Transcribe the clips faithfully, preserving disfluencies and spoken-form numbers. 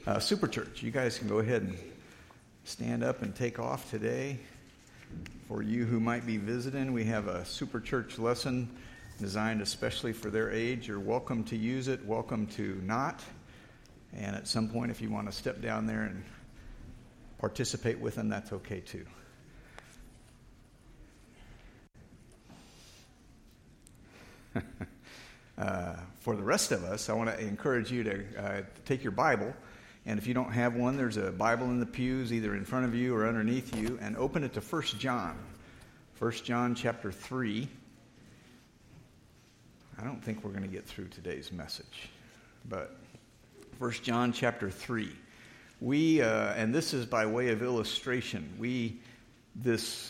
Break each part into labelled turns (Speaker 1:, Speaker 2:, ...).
Speaker 1: Uh, Super Church, you guys can go ahead and stand up and take off today. For you who might be visiting, we have a Super Church lesson designed especially for their age. You're welcome to use it, welcome to not. And at some point, if you want to step down there and participate with them, that's okay too. uh, for the rest of us, I want to encourage you to uh, take your Bible. And if you don't have one, there's a Bible in the pews, either in front of you or underneath you, and open it to First John. First John chapter three. I don't think we're going to get through today's message, but First John chapter three. We, uh, and this is by way of illustration, we, this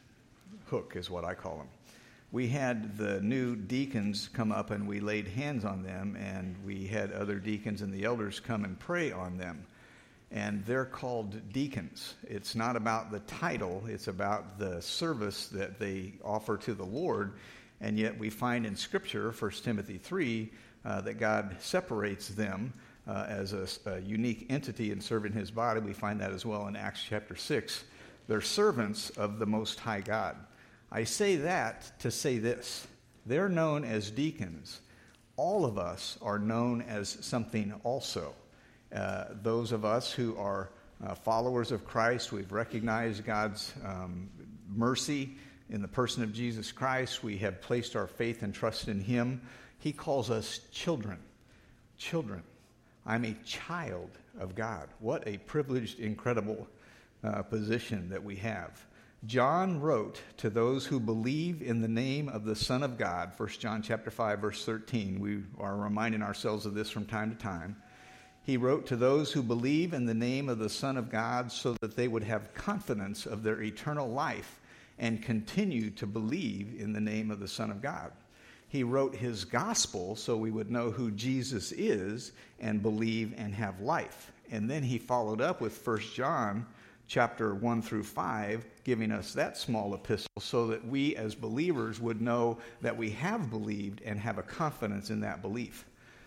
Speaker 1: hook is what I call them. We had the new deacons come up and we laid hands on them, and we had other deacons and the elders come and pray on them. And they're called deacons. It's not about the title, it's about the service that they offer to the Lord. And yet we find in Scripture, First Timothy three, uh, that God separates them uh, as a, a unique entity in serving his body. We find that as well in Acts chapter six. They're servants of the Most High God. I say that to say this. They're known as deacons. All of us are known as something also. Uh, those of us who are uh, followers of Christ, we've recognized God's um, mercy in the person of Jesus Christ. We have placed our faith and trust in him. He calls us children. Children. I'm a child of God. What a privileged, incredible uh, position that we have. John wrote to those who believe in the name of the Son of God, First John chapter five, verse thirteen. We are reminding ourselves of this from time to time. He wrote to those who believe in the name of the Son of God so that they would have confidence of their eternal life and continue to believe in the name of the Son of God. He wrote his gospel so we would know who Jesus is and believe and have life. And then he followed up with First John chapter one through five, giving us that small epistle so that we as believers would know that we have believed and have a confidence in that belief.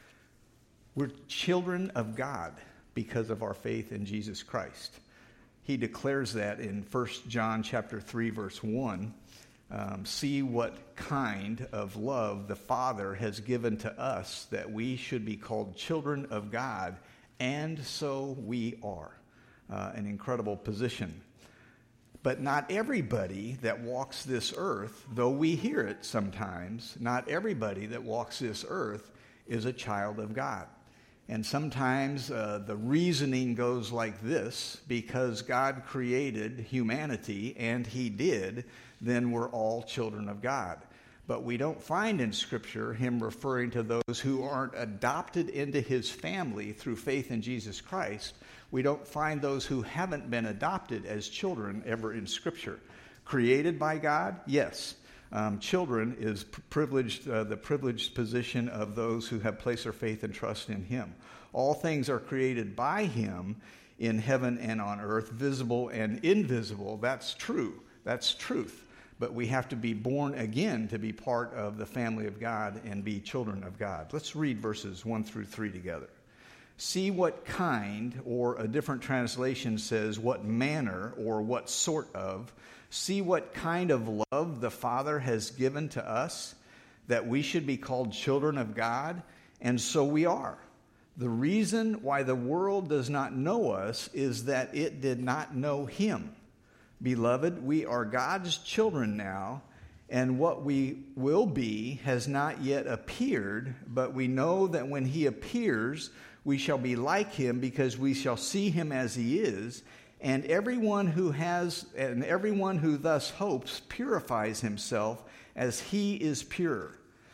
Speaker 1: We're children of God because of our faith in Jesus Christ. He declares that in First John chapter three, verse one. Um, see what kind of love the Father has given to us that we should be called children of God, and so we are. Uh, an incredible position. But not everybody that walks this earth, though we hear it sometimes, not everybody that walks this earth is a child of God. And sometimes uh, the reasoning goes like this: because God created humanity, and he did, then we're all children of God. But we don't find in Scripture him referring to those who aren't adopted into his family through faith in Jesus Christ. We don't find those who haven't been adopted as children ever in Scripture. Created by God? Yes. Um, children is privileged, uh, the privileged position of those who have placed their faith and trust in him. All things are created by him in heaven and on earth, visible and invisible. That's true. That's truth. But we have to be born again to be part of the family of God and be children of God. Let's read verses one through three together. See what kind, or a different translation says what manner or what sort of, see what kind of love the Father has given to us, that we should be called children of God, and so we are. The reason why the world does not know us is that it did not know him. Beloved, we are God's children now, and what we will be has not yet appeared, but we know that when he appears, we shall be like him, because we shall see him as he is. And everyone who has, and everyone who thus hopes purifies himself as he is pure.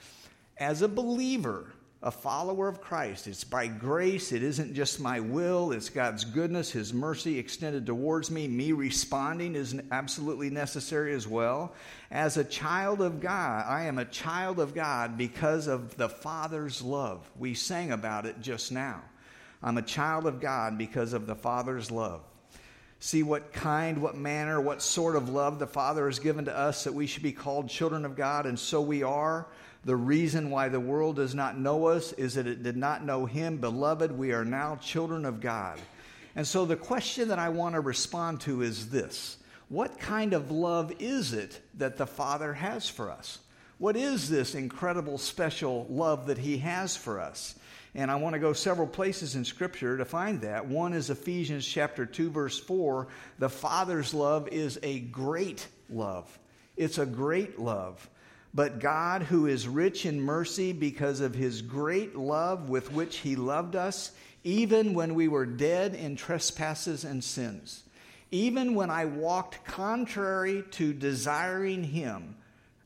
Speaker 1: As a believer, a follower of Christ, it's by grace. It isn't just my will. It's God's goodness, his mercy extended towards me. Me responding is absolutely necessary as well. As a child of God, I am a child of God because of the Father's love. We sang about it just now. I'm a child of God because of the Father's love. See what kind, what manner, what sort of love the Father has given to us that we should be called children of God, and so we are. The reason why the world does not know us is that it did not know him. Beloved, we are now children of God. And so the question that I want to respond to is this. What kind of love is it that the Father has for us? What is this incredible, special love that he has for us? And I want to go several places in Scripture to find that. One is Ephesians chapter two, verse four. The Father's love is a great love. It's a great love. But God, who is rich in mercy because of his great love with which he loved us, even when we were dead in trespasses and sins, even when I walked contrary to desiring him,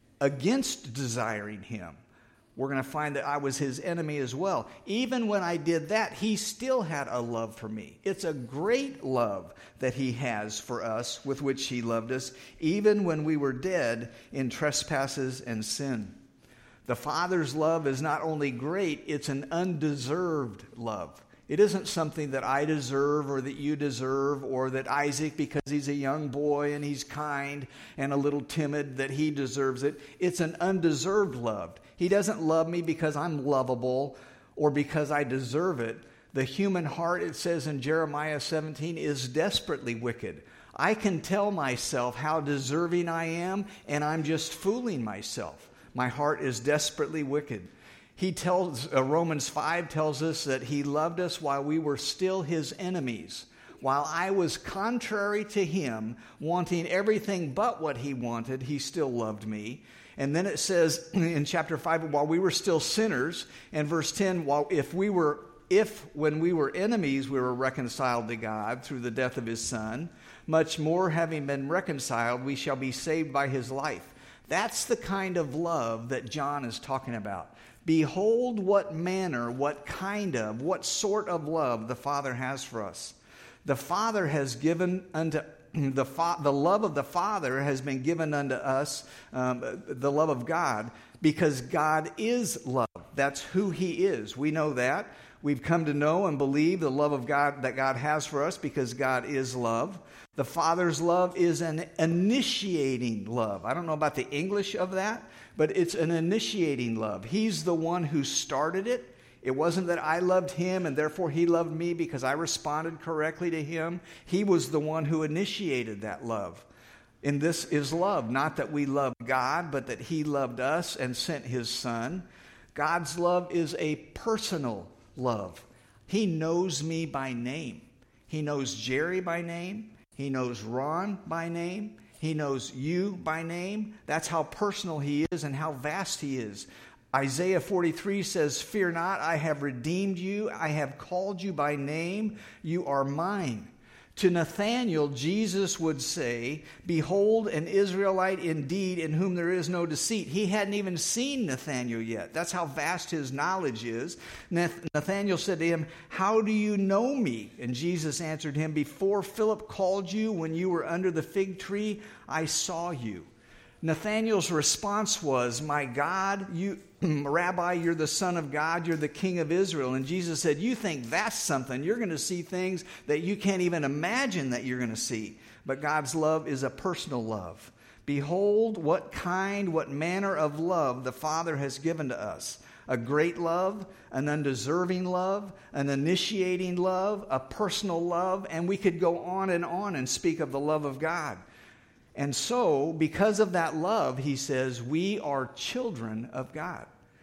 Speaker 1: against desiring him, we're going to find that I was his enemy as well. Even when I did that, he still had a love for me. It's a great love that he has for us, with which he loved us, even when we were dead in trespasses and sin. The Father's love is not only great, it's an undeserved love. It isn't something that I deserve or that you deserve, or that Isaac, because he's a young boy and he's kind and a little timid, that he deserves it. It's an undeserved love. He doesn't love me because I'm lovable or because I deserve it. The human heart, it says in Jeremiah seventeen, is desperately wicked. I can tell myself how deserving I am, and I'm just fooling myself. My heart is desperately wicked. He tells, uh, Romans five tells us that he loved us while we were still his enemies. While I was contrary to him, wanting everything but what he wanted, he still loved me. And then it says in chapter five, while we were still sinners, and verse ten, while if we were, if when we were enemies, we were reconciled to God through the death of his Son, much more having been reconciled, we shall be saved by his life. That's the kind of love that John is talking about. Behold what manner, what kind of, what sort of love the Father has for us. The Father has given unto the fa- the love of the Father has been given unto us, um, the love of God, because God is love. That's who he is. We know that. We've come to know and believe the love of God that God has for us because God is love. The Father's love is an initiating love. I don't know about the English of that, but it's an initiating love. He's the one who started it. It wasn't that I loved him and therefore he loved me because I responded correctly to him. He was the one who initiated that love. And this is love, not that we love God, but that he loved us and sent his Son. God's love is a personal love. He knows me by name. He knows Jerry by name. He knows Ron by name. He knows you by name. That's how personal he is and how vast he is. Isaiah forty-three says, "Fear not, I have redeemed you. I have called you by name. You are mine." To Nathanael, Jesus would say, "Behold, an Israelite indeed, in whom there is no deceit." He hadn't even seen Nathanael yet. That's how vast his knowledge is. Nathanael said to him, "How do you know me?" And Jesus answered him, "Before Philip called you, when you were under the fig tree, I saw you." Nathanael's response was, "My God, you, Rabbi, you're the Son of God, you're the King of Israel." And Jesus said, "You think that's something? You're going to see things that you can't even imagine that you're going to see." But God's love is a personal love. Behold, what kind, what manner of love the Father has given to us. A great love, an undeserving love, an initiating love, a personal love, and we could go on and on and speak of the love of God. And so, because of that love, he says, we are children of God.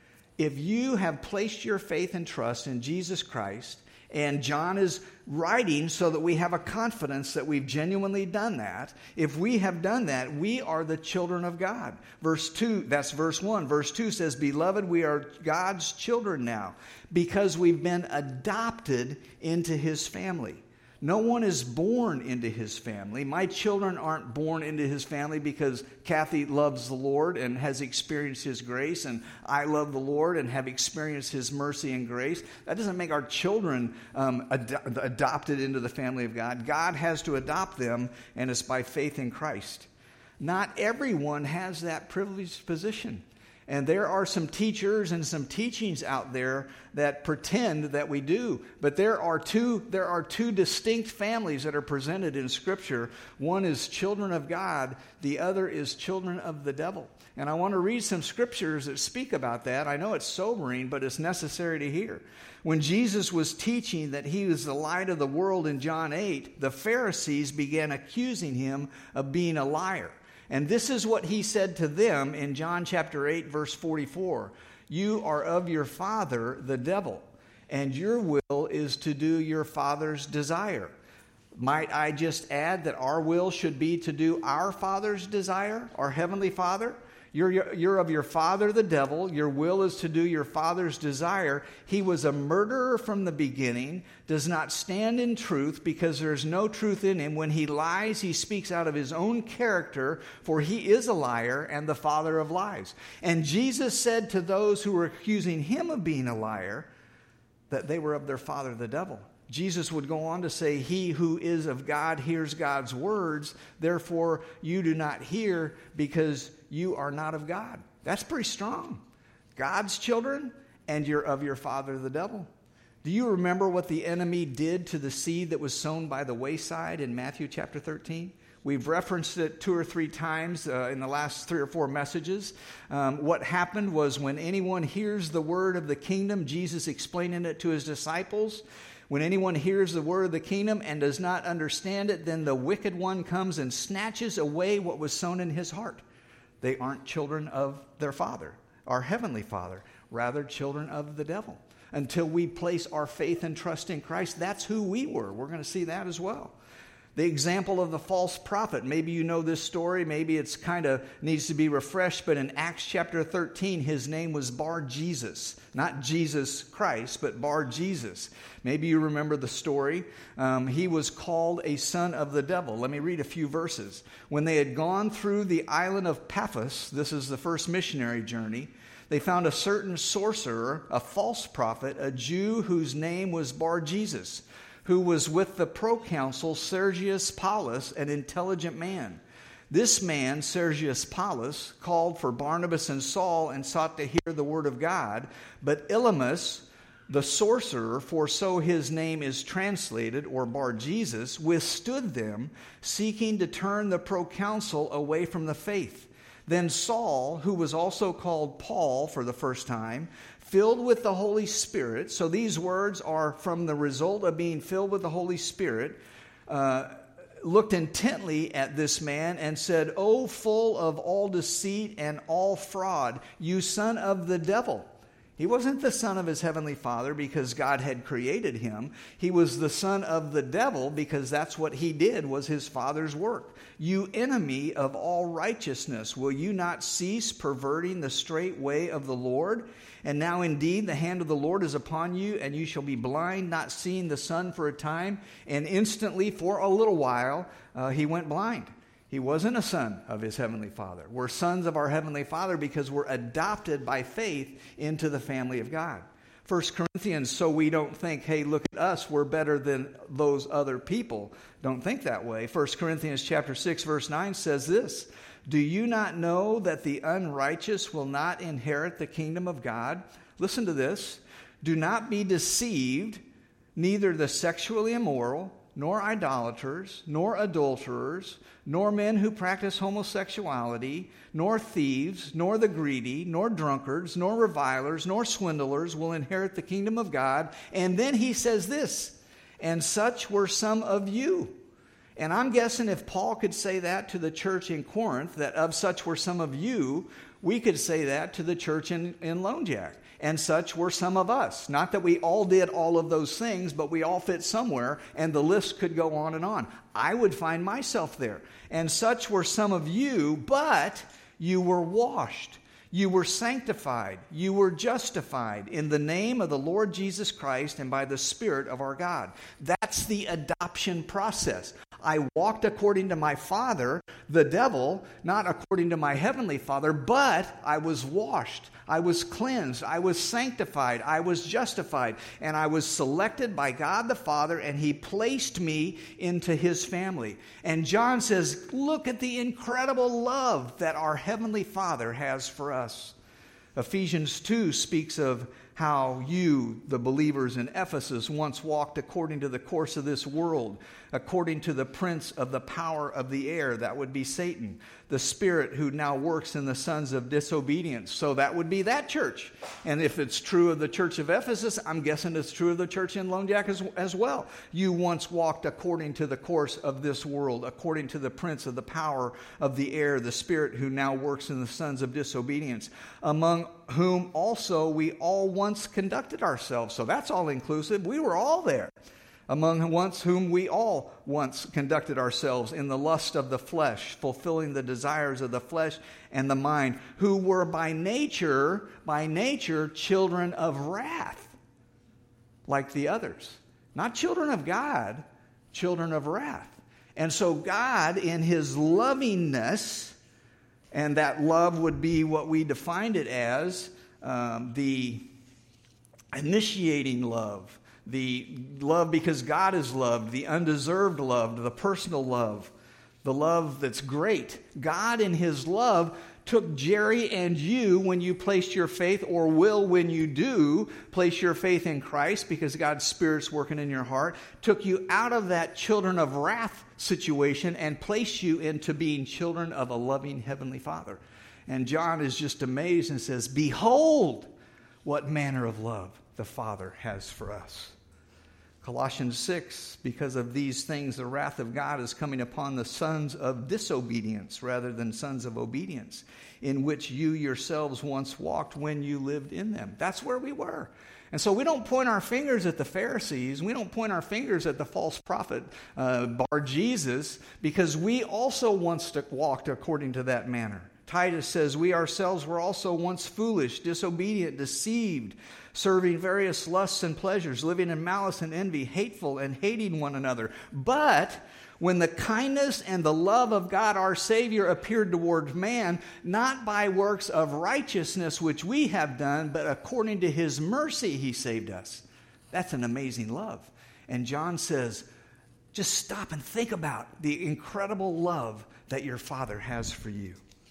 Speaker 1: If you have placed your faith and trust in Jesus Christ, and John is writing so that we have a confidence that we've genuinely done that, if we have done that, we are the children of God. Verse two, that's verse one. Verse two says, "Beloved, we are God's children now, because we've been adopted into his family." No one is born into his family. My children aren't born into his family because Kathy loves the Lord and has experienced his grace, and I love the Lord and have experienced his mercy and grace. That doesn't make our children um, ad- adopted into the family of God. God has to adopt them, and it's by faith in Christ. Not everyone has that privileged position. And there are some teachers and some teachings out there that pretend that we do. But there are two, there are two distinct families that are presented in Scripture. One is children of God. The other is children of the devil. And I want to read some scriptures that speak about that. I know it's sobering, but it's necessary to hear. When Jesus was teaching that he was the light of the world in John eight, the Pharisees began accusing him of being a liar. And this is what he said to them in John chapter eight, verse forty-four. You are of your father, the devil, and your will is to do your father's desire. Might I just add that our will should be to do our Father's desire, our Heavenly Father? You're, you're of your father, the devil. Your will is to do your father's desire. He was a murderer from the beginning, does not stand in truth because there's no truth in him. When he lies, he speaks out of his own character, for he is a liar and the father of lies. And Jesus said to those who were accusing him of being a liar that they were of their father, the devil. Jesus would go on to say, he who is of God hears God's words, therefore you do not hear because you are not of God. That's pretty strong. God's children, and you're of your father, the devil. Do you remember what the enemy did to the seed that was sown by the wayside in Matthew chapter thirteen? We've referenced it two or three times uh, in the last three or four messages. Um, what happened was when anyone hears the word of the kingdom, Jesus explaining it to his disciples, when anyone hears the word of the kingdom and does not understand it, then the wicked one comes and snatches away what was sown in his heart. They aren't children of their Father, our Heavenly Father, rather children of the devil. Until we place our faith and trust in Christ, that's who we were. We're going to see that as well. The example of the false prophet. Maybe you know this story. Maybe it's kind of needs to be refreshed. But in Acts chapter thirteen, his name was Bar Jesus. Not Jesus Christ, but Bar Jesus. Maybe you remember the story. Um, he was called a son of the devil. Let me read a few verses. When they had gone through the island of Paphos, this is the first missionary journey, they found a certain sorcerer, a false prophet, a Jew whose name was Bar Jesus, who was with the proconsul Sergius Paulus, an intelligent man. This man, Sergius Paulus, called for Barnabas and Saul and sought to hear the word of God. But Elymas, the sorcerer, for so his name is translated, or Bar Jesus, withstood them, seeking to turn the proconsul away from the faith. Then Saul, who was also called Paul for the first time, filled with the Holy Spirit. So these words are from the result of being filled with the Holy Spirit, uh, looked intently at this man and said, O full of all deceit and all fraud, you son of the devil. He wasn't the son of his heavenly Father because God had created him. He was the son of the devil because that's what he did, was his father's work. You enemy of all righteousness, will you not cease perverting the straight way of the Lord? And now indeed the hand of the Lord is upon you, and you shall be blind, not seeing the sun for a time. And instantly, for a little while, uh, he went blind. He wasn't a son of his heavenly Father. We're sons of our heavenly Father because we're adopted by faith into the family of God. First Corinthians, so we don't think, hey, look at us, we're better than those other people. Don't think that way. First Corinthians chapter six, verse nine says this, do you not know that the unrighteous will not inherit the kingdom of God? Listen to this. Do not be deceived, neither the sexually immoral, nor idolaters, nor adulterers, nor men who practice homosexuality, nor thieves, nor the greedy, nor drunkards, nor revilers, nor swindlers will inherit the kingdom of God. And then he says this, and such were some of you. And I'm guessing if Paul could say that to the church in Corinth, that of such were some of you, we could say that to the church in, in Lone Jack. And such were some of us. Not that we all did all of those things, but we all fit somewhere, and the list could go on and on. I would find myself there. And such were some of you, but you were washed. You were sanctified. You were justified in the name of the Lord Jesus Christ and by the Spirit of our God. That's the adoption process. I walked according to my father, the devil, not according to my heavenly Father, but I was washed. I was cleansed. I was sanctified. I was justified. And I was selected by God the Father, and he placed me into his family. And John says, look at the incredible love that our heavenly Father has for us. Ephesians two speaks of how you, the believers in Ephesus, once walked according to the course of this world, according to the prince of the power of the air, that would be Satan, the spirit who now works in the sons of disobedience. So that would be that church. And if it's true of the church of Ephesus, I'm guessing it's true of the church in Lone Jack as, as well. You once walked according to the course of this world, according to the prince of the power of the air, the spirit who now works in the sons of disobedience, among whom also we all once conducted ourselves. So that's all inclusive. We were all there. Among once whom we all once conducted ourselves in the lust of the flesh, fulfilling the desires of the flesh and the mind, who were by nature, by nature, children of wrath, like the others. Not children of God, children of wrath. And so God, in his lovingness, and that love would be what we defined it as, um, the initiating love, the love because God is loved, the undeserved love, the personal love, the love that's great. God in his love took Jerry and you when you placed your faith, or will when you do place your faith in Christ because God's Spirit's working in your heart, took you out of that children of wrath situation and placed you into being children of a loving Heavenly Father. And John is just amazed and says, "Behold, what manner of love the Father has for us." Colossians six, because of these things, the wrath of God is coming upon the sons of disobedience rather than sons of obedience, in which you yourselves once walked when you lived in them. That's where we were. And so we don't point our fingers at the Pharisees. We don't point our fingers at the false prophet, uh, Bar Jesus, because we also once walked according to that manner. Titus says, "We ourselves were also once foolish, disobedient, deceived, serving various lusts and pleasures, living in malice and envy, hateful and hating one another. But when the kindness and the love of God our Savior appeared toward man, not by works of righteousness which we have done, but according to his mercy he saved us." That's an amazing love. And John says, just stop and think about the incredible love that your Father has for you.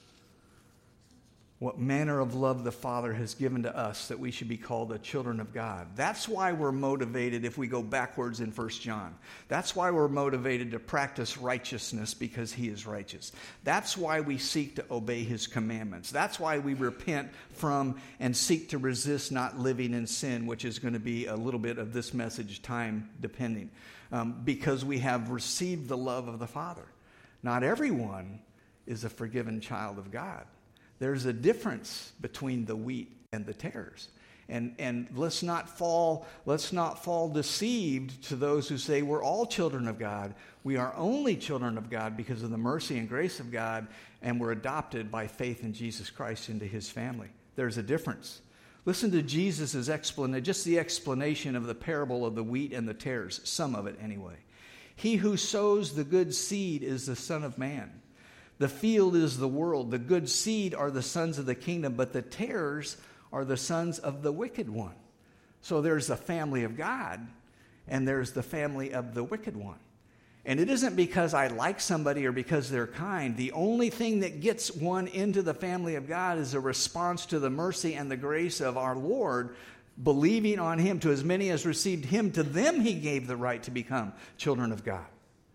Speaker 1: What manner of love the Father has given to us that we should be called the children of God. That's why we're motivated, if we go backwards in First John. That's why we're motivated to practice righteousness, because he is righteous. That's why we seek to obey his commandments. That's why we repent from and seek to resist not living in sin, which is going to be a little bit of this message, time depending. Um, because we have received the love of the Father. Not everyone is a forgiven child of God. There's a difference between the wheat and the tares. And and let's not fall, let's not fall deceived to those who say we're all children of God. We are only children of God because of the mercy and grace of God, and we're adopted by faith in Jesus Christ into his family. There's a difference. Listen to Jesus' explanation, just the explanation of the parable of the wheat and the tares, some of it anyway. "He who sows the good seed is the Son of Man. The field is the world. The good seed are the sons of the kingdom, but the tares are the sons of the wicked one." So there's the family of God, and there's the family of the wicked one. And it isn't because I like somebody or because they're kind. The only thing that gets one into the family of God is a response to the mercy and the grace of our Lord, believing on him. To as many as received him, to them he gave the right to become children of God.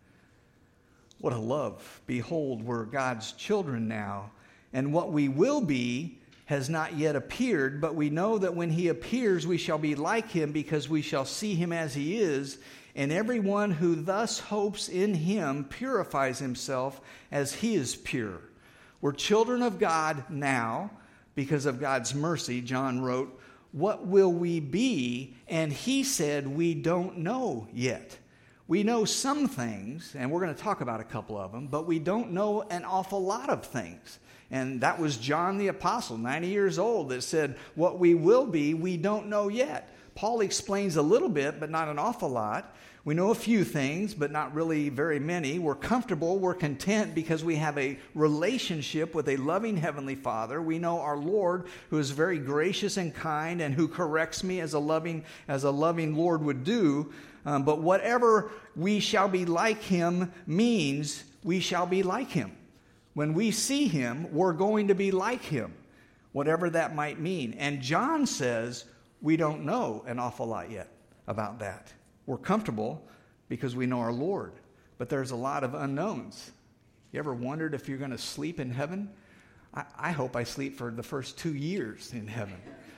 Speaker 1: What a love. Behold, we're God's children now, and what we will be has not yet appeared, but we know that when he appears, we shall be like him, because we shall see him as he is. And everyone who thus hopes in him purifies himself as he is pure. We're children of God now because of God's mercy. John wrote, "What will we be?" And he said, "We don't know yet." We know some things, and we're going to talk about a couple of them, but we don't know an awful lot of things. And that was John the Apostle, ninety years old, that said, what we will be, we don't know yet. Paul explains a little bit, but not an awful lot. We know a few things, but not really very many. We're comfortable, we're content because we have a relationship with a loving Heavenly Father. We know our Lord, who is very gracious and kind and who corrects me as a loving, as a loving Lord would do. Um, but whatever we shall be like him means we shall be like him. When we see him, we're going to be like him. whatever that might mean. And John says we don't know an awful lot yet about that. We're comfortable because we know our Lord, but there's a lot of unknowns. You ever wondered if you're going to sleep in heaven? I, I hope I sleep for the first two years in heaven.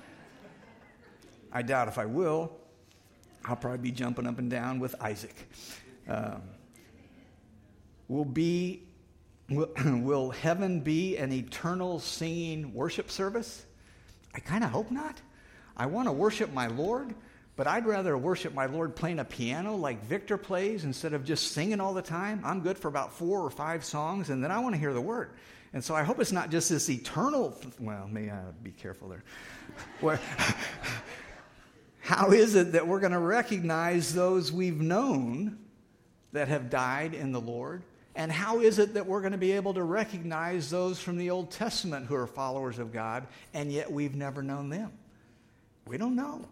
Speaker 1: I doubt if I will. I'll probably be jumping up and down with Isaac. Um, will be, will, will heaven be an eternal singing worship service? I kind of hope not. I want to worship my Lord, but I'd rather worship my Lord playing a piano like Victor plays instead of just singing all the time. I'm good for about four or five songs, and then I want to hear the word. And so I hope it's not just this eternal, well, may I be careful there. Where, how is it that we're going to recognize those we've known that have died in the Lord? And how is it that we're going to be able to recognize those from the Old Testament who are followers of God, and yet we've never known them? We don't know.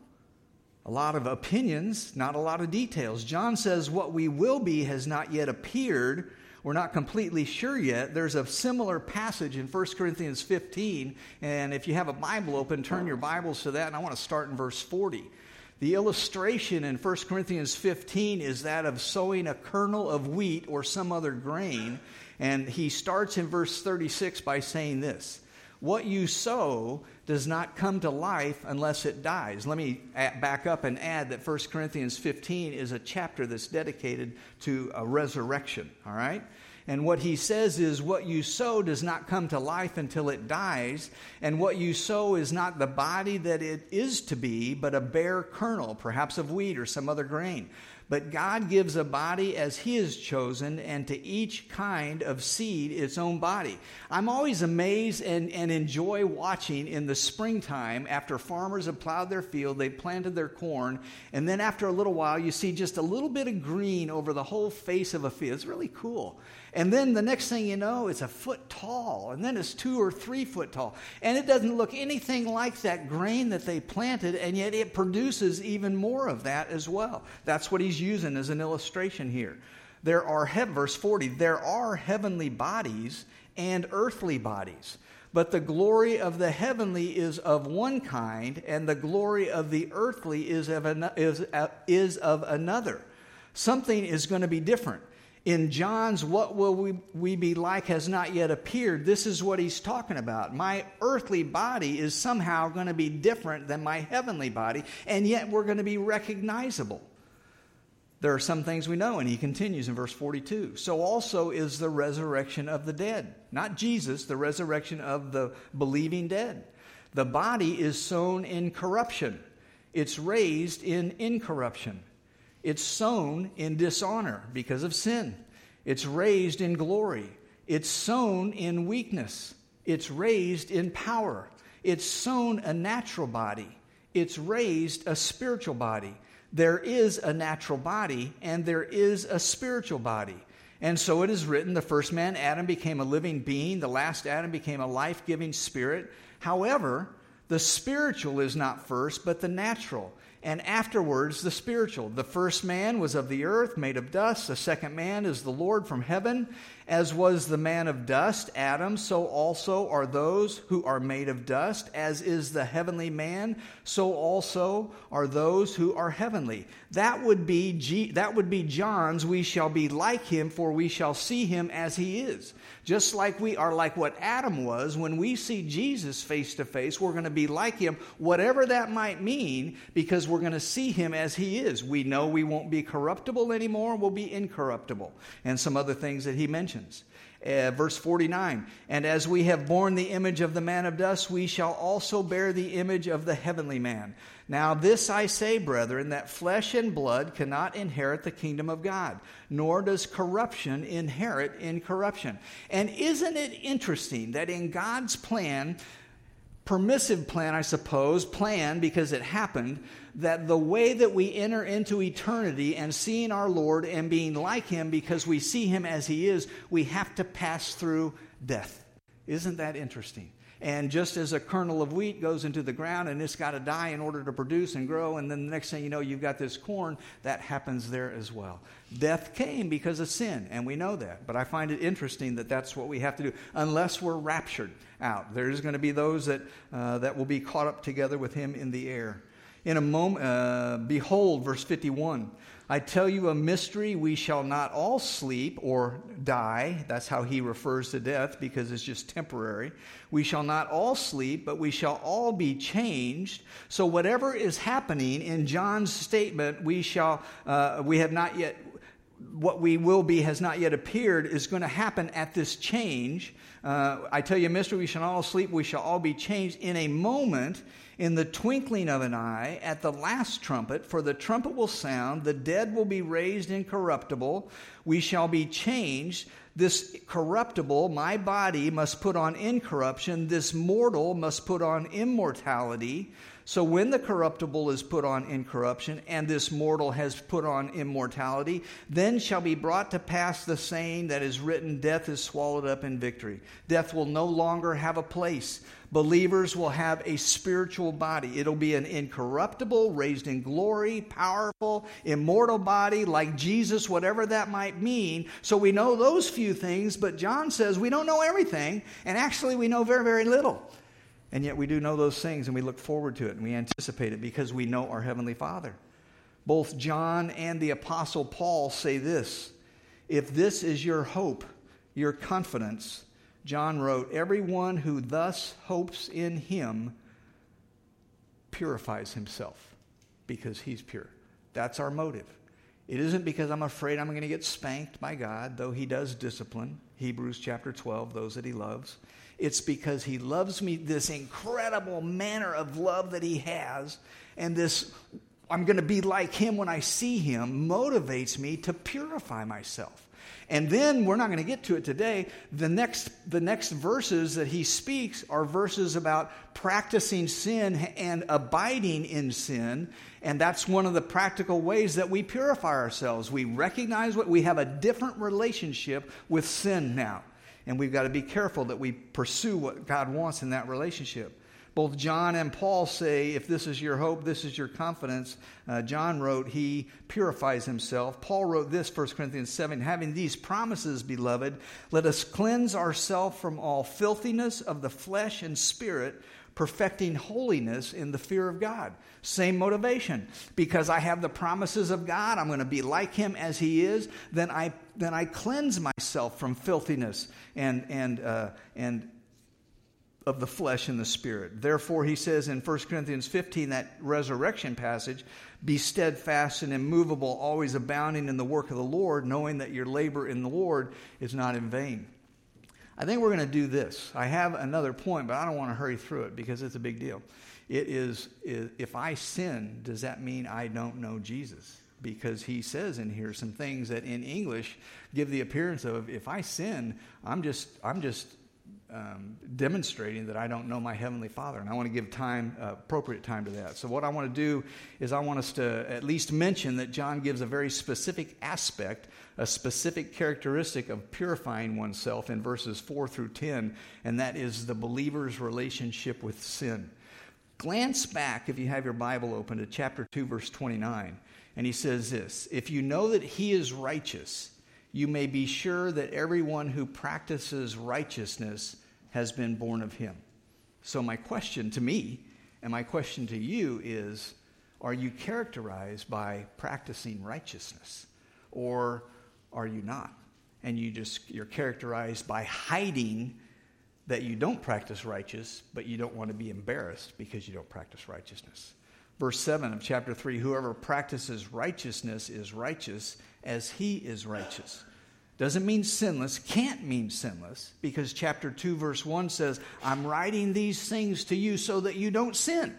Speaker 1: A lot of opinions, not a lot of details. John says what we will be has not yet appeared. We're not completely sure yet. There's a similar passage in First Corinthians fifteen, and if you have a Bible open, turn your Bibles to that, and I want to start in verse forty. The illustration in First Corinthians fifteen is that of sowing a kernel of wheat or some other grain, and he starts in verse thirty-six by saying this: what you sow does not come to life unless it dies. Let me back up and add that First Corinthians fifteen is a chapter that's dedicated to a resurrection, all right? And what he says is what you sow does not come to life until it dies, and what you sow is not the body that it is to be, but a bare kernel, perhaps of wheat or some other grain. But God gives a body as he has chosen, and to each kind of seed its own body. I'm always amazed and, and enjoy watching in the springtime after farmers have plowed their field, they've planted their corn, and then after a little while you see just a little bit of green over the whole face of a field. It's really cool. And then the next thing you know, it's a foot tall, and then it's two or three foot tall. And it doesn't look anything like that grain that they planted, and yet it produces even more of that as well. That's what he's using as an illustration here. There are, verse forty, there are heavenly bodies and earthly bodies, but the glory of the heavenly is of one kind, and the glory of the earthly is of, an, is, uh, is of another. Something is going to be different. In John's what will we, we be like has not yet appeared, this is what he's talking about. My earthly body is somehow going to be different than my heavenly body, and yet we're going to be recognizable. There are some things we know, and he continues in verse forty-two. So also is the resurrection of the dead. Not Jesus, the resurrection of the believing dead. The body is sown in corruption. It's raised in incorruption. It's sown in dishonor because of sin. It's raised in glory. It's sown in weakness. It's raised in power. It's sown a natural body. It's raised a spiritual body. There is a natural body and there is a spiritual body. And so it is written, the first man, Adam, became a living being. The last Adam became a life-giving spirit. However, the spiritual is not first, but the natural. And afterwards, the spiritual. The first man was of the earth, made of dust. The second man is the Lord from heaven. As was the man of dust, Adam, so also are those who are made of dust. As is the heavenly man, so also are those who are heavenly. That would be G- that would be John's, we shall be like him, for we shall see him as he is. Just like we are like what Adam was, when we see Jesus face to face, we're going to be like him, whatever that might mean, because we're going to see him as he is. We know we won't be corruptible anymore, we'll be incorruptible. And some other things that he mentions. Uh, verse forty-nine, and as we have borne the image of the man of dust, we shall also bear the image of the heavenly man. Now this I say, brethren, that flesh and blood cannot inherit the kingdom of God, nor does corruption inherit incorruption. And isn't it interesting that in God's plan, permissive plan, I suppose, plan because it happened, that the way that we enter into eternity and seeing our Lord and being like him because we see him as he is, we have to pass through death. Isn't that interesting? And just as a kernel of wheat goes into the ground and it's got to die in order to produce and grow, and then the next thing you know, you've got this corn, that happens there as well. Death came because of sin, and we know that. But I find it interesting that that's what we have to do, unless we're raptured out. There's going to be those that uh, that will be caught up together with him in the air. In a moment, uh, behold, verse fifty-one, I tell you a mystery, we shall not all sleep or die. That's how he refers to death, because it's just temporary. We shall not all sleep, but we shall all be changed. So whatever is happening in John's statement, we shall, uh, we have not yet, what we will be has not yet appeared, is going to happen at this change. Uh, I tell you a mystery, we shall not all sleep, we shall all be changed in a moment, in the twinkling of an eye, at the last trumpet. For the trumpet will sound, the dead will be raised incorruptible, we shall be changed. This corruptible, my body, must put on incorruption, this mortal must put on immortality. So when the corruptible is put on incorruption, and this mortal has put on immortality, then shall be brought to pass the saying that is written, death is swallowed up in victory. Death will no longer have a place. Believers will have a spiritual body. It'll be an incorruptible, raised in glory, powerful, immortal body like Jesus, whatever that might mean. So we know those few things, but John says we don't know everything, and actually we know very, very little. And yet we do know those things, and we look forward to it, and we anticipate it because we know our Heavenly Father. Both John and the Apostle Paul say this, if this is your hope, your confidence, John wrote, everyone who thus hopes in him purifies himself because he's pure. That's our motive. It isn't because I'm afraid I'm going to get spanked by God, though he does discipline. Hebrews chapter twelve, those that he loves. It's because he loves me, this incredible manner of love that he has, and this, I'm going to be like him when I see him, motivates me to purify myself. And then, we're not going to get to it today, the next, the next verses that he speaks are verses about practicing sin and abiding in sin. And that's one of the practical ways that we purify ourselves. We recognize what we have a different relationship with sin now. And we've got to be careful that we pursue what God wants in that relationship. Both John and Paul say, if this is your hope, this is your confidence. Uh, John wrote, he purifies himself. Paul wrote this, First Corinthians seven, having these promises, beloved, let us cleanse ourselves from all filthiness of the flesh and spirit, perfecting holiness in the fear of God. Same motivation. Because I have the promises of God, I'm going to be like him as he is, then I then I cleanse myself from filthiness and and uh, and of the flesh and the spirit. Therefore, he says in First Corinthians fifteen, that resurrection passage, be steadfast and immovable, always abounding in the work of the Lord, knowing that your labor in the Lord is not in vain. I think we're going to do this. I have another point, but I don't want to hurry through it because it's a big deal. It is, is if I sin, does that mean I don't know Jesus? Because he says in here some things that in English give the appearance of, if I sin, I'm just I'm just um, demonstrating that I don't know my Heavenly Father. And I want to give time, uh, appropriate time to that. So what I want to do is I want us to at least mention that John gives a very specific aspect, a specific characteristic of purifying oneself in verses four through ten, and that is the believer's relationship with sin. Glance back, if you have your Bible open, to chapter two, verse twenty-nine. And he says this, if you know that he is righteous, you may be sure that everyone who practices righteousness has been born of him. So my question to me, and my question to you is, are you characterized by practicing righteousness? Or are you not? And you just, you're characterized by hiding that you don't practice righteous, but you don't want to be embarrassed because you don't practice righteousness. Verse seven of chapter three, whoever practices righteousness is righteous as he is righteous. Doesn't mean sinless, can't mean sinless, because chapter two, verse one says, I'm writing these things to you so that you don't sin.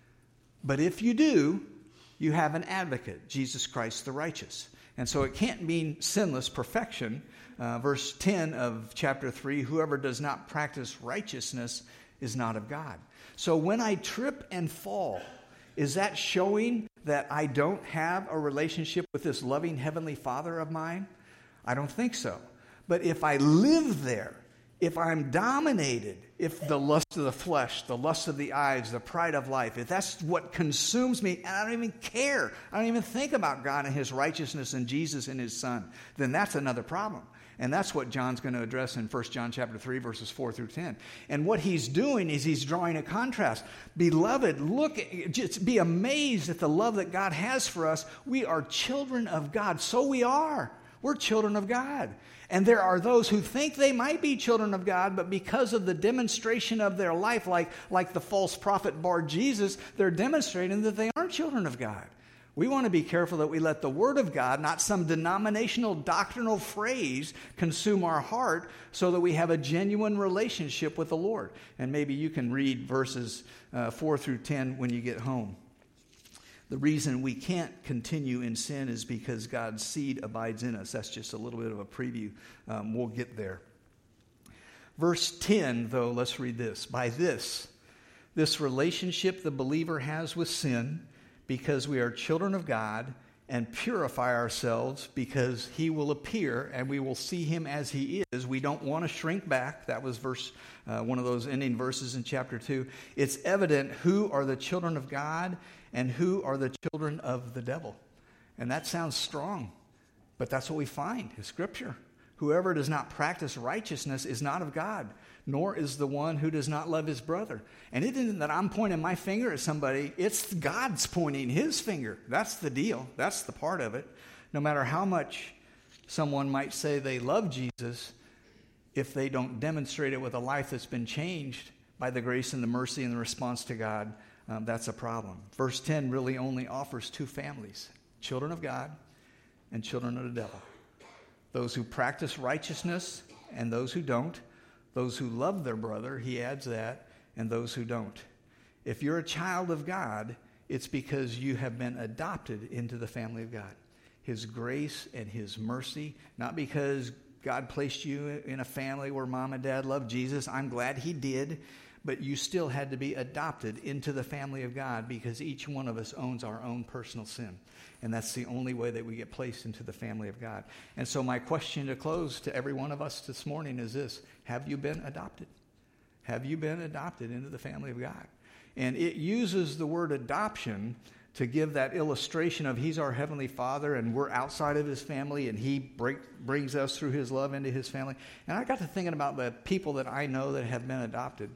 Speaker 1: But if you do, you have an advocate, Jesus Christ the righteous. And so it can't mean sinless perfection. Uh, verse ten of chapter three, whoever does not practice righteousness is not of God. So when I trip and fall, is that showing that I don't have a relationship with this loving Heavenly Father of mine? I don't think so. But if I live there if I'm dominated, if the lust of the flesh, the lust of the eyes, the pride of life, if that's what consumes me, and I don't even care, I don't even think about God and his righteousness and Jesus and his Son, then that's another problem. And that's what John's going to address in First John chapter three, verses four through ten. And what he's doing is he's drawing a contrast. Beloved, look, just be amazed at the love that God has for us. We are children of God. So we are. We're children of God. And there are those who think they might be children of God, but because of the demonstration of their life, like, like the false prophet Bar Jesus, they're demonstrating that they aren't children of God. We want to be careful that we let the Word of God, not some denominational doctrinal phrase, consume our heart so that we have a genuine relationship with the Lord. And maybe you can read verses uh, four through ten when you get home. The reason we can't continue in sin is because God's seed abides in us. That's just a little bit of a preview. Um, we'll get there. Verse ten, though, let's read this. By this, this relationship the believer has with sin, because we are children of God, and purify ourselves because he will appear and we will see him as he is. We don't want to shrink back. That was verse uh, one of those ending verses in chapter two. It's evident who are the children of God and who are the children of the devil. And that sounds strong, but that's what we find in Scripture. Whoever does not practice righteousness is not of God, nor is the one who does not love his brother. And it isn't that I'm pointing my finger at somebody. It's God's pointing his finger. That's the deal. That's the part of it. No matter how much someone might say they love Jesus, if they don't demonstrate it with a life that's been changed by the grace and the mercy and the response to God, um, that's a problem. Verse ten really only offers two families, children of God and children of the devil. Those who practice righteousness and those who don't. Those who love their brother, he adds that, and those who don't. If you're a child of God, it's because you have been adopted into the family of God. His grace and his mercy, not because God placed you in a family where mom and dad loved Jesus. I'm glad he did, but you still had to be adopted into the family of God because each one of us owns our own personal sin. And that's the only way that we get placed into the family of God. And so my question to close to every one of us this morning is this. Have you been adopted? Have you been adopted into the family of God? And it uses the word adoption to give that illustration of he's our heavenly Father and we're outside of his family and he break, brings us through his love into his family. And I got to thinking about the people that I know that have been adopted.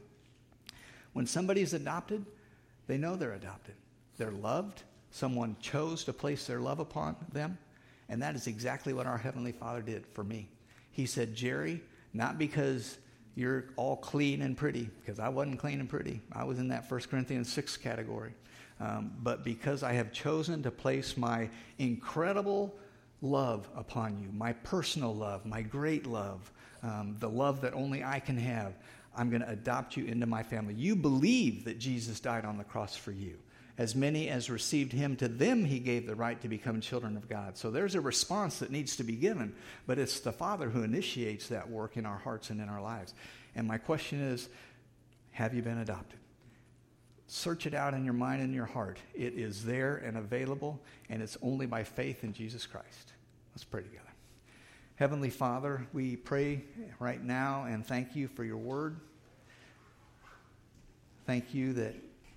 Speaker 1: When somebody's adopted, they know they're adopted. They're loved. Someone chose to place their love upon them. And that is exactly what our Heavenly Father did for me. He said, Jerry, not because you're all clean and pretty, because I wasn't clean and pretty. I was in that First Corinthians six category. Um, but because I have chosen to place my incredible love upon you, my personal love, my great love, um, the love that only I can have, I'm going to adopt you into my family. You believe that Jesus died on the cross for you. As many as received him, to them he gave the right to become children of God. So there's a response that needs to be given, but it's the Father who initiates that work in our hearts and in our lives. And my question is, have you been adopted? Search it out in your mind and your heart. It is there and available, and it's only by faith in Jesus Christ. Let's pray together. Heavenly Father, we pray right now and thank you for your word. Thank you that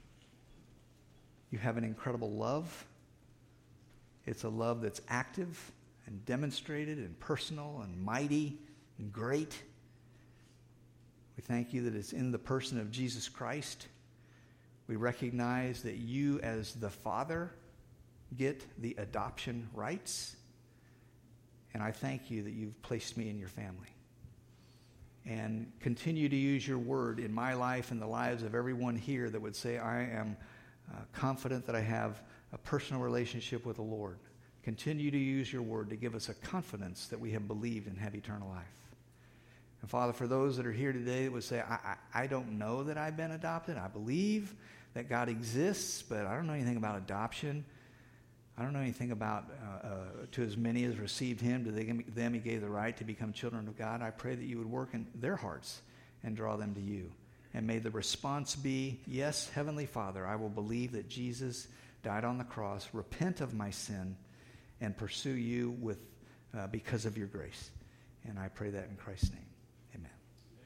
Speaker 1: you have an incredible love. It's a love that's active and demonstrated and personal and mighty and great. We thank you that it's in the person of Jesus Christ. We recognize that you as the Father get the adoption rights. And I thank you that you've placed me in your family. And continue to use your word in my life and the lives of everyone here that would say, I am Uh, confident that I have a personal relationship with the Lord. Continue to use your word to give us a confidence that we have believed and have eternal life. And Father, for those that are here today that would say, I, I, I don't know that I've been adopted. I believe that God exists, but I don't know anything about adoption. I don't know anything about, uh, uh, to as many as received him, to them he gave the right to become children of God. I pray that you would work in their hearts and draw them to you. And may the response be, yes, Heavenly Father, I will believe that Jesus died on the cross, repent of my sin, and pursue you with uh, because of your grace. And I pray that in Christ's name.